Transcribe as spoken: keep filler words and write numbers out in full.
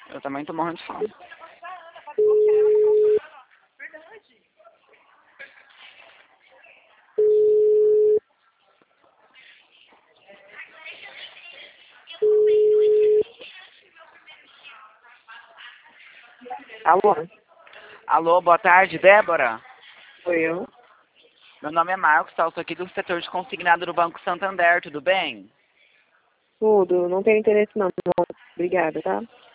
Eu também tô morrendo de fome. Alô? Alô, boa tarde, Débora? Sou eu? Meu nome é Marcos, tá? Eu sou aqui do setor de consignado do Banco Santander, tudo bem? Tudo. Não tenho interesse não. Não. Obrigada, tá?